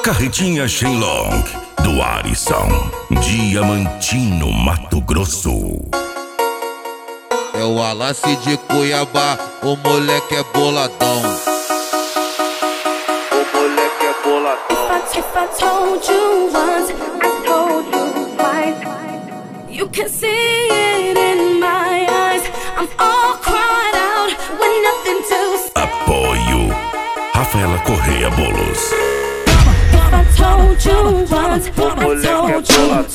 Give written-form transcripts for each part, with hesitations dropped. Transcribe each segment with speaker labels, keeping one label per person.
Speaker 1: Carretinha Shenlong, do Arisson, Diamantino, Mato Grosso.
Speaker 2: É o Alassi de Cuiabá, o moleque é boladão. O moleque é boladão.
Speaker 3: If I told you once, I told you twice. You can see it in my eyes. I'm all cried out with nothing to say.
Speaker 1: Apoio Rafaela Correia Bolos.
Speaker 3: If I told you once, I told you twice.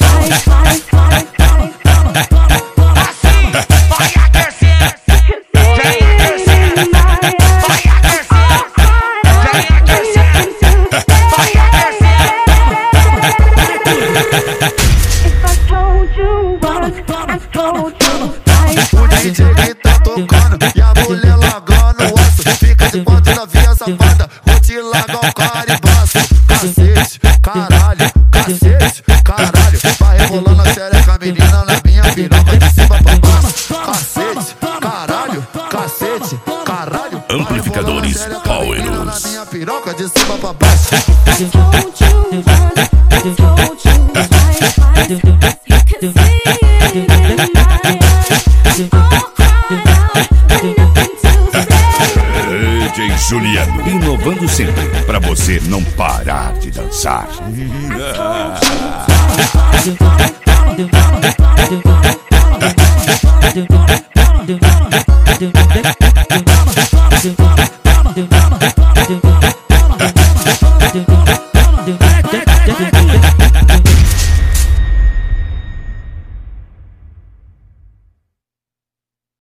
Speaker 4: O DJ que tá tocando e a mulher largando o osso. Fica de ponta novinha safada, vou te largar o carimbaço. Cacete, caralho, cacete, caralho. Vai rebolando a xereca, menina, na minha piroca de cima pra baixo. Cacete, caralho, cacete, caralho.
Speaker 1: Amplificadores Powerus.
Speaker 4: Na minha piroca de cima pra baixo.
Speaker 3: I told you once, I told you twice. You can see it in my eyes. I'm all cried out with nothing to say.
Speaker 1: DJ Juliano, inovando sempre, pra você não parar de dançar.
Speaker 3: I told you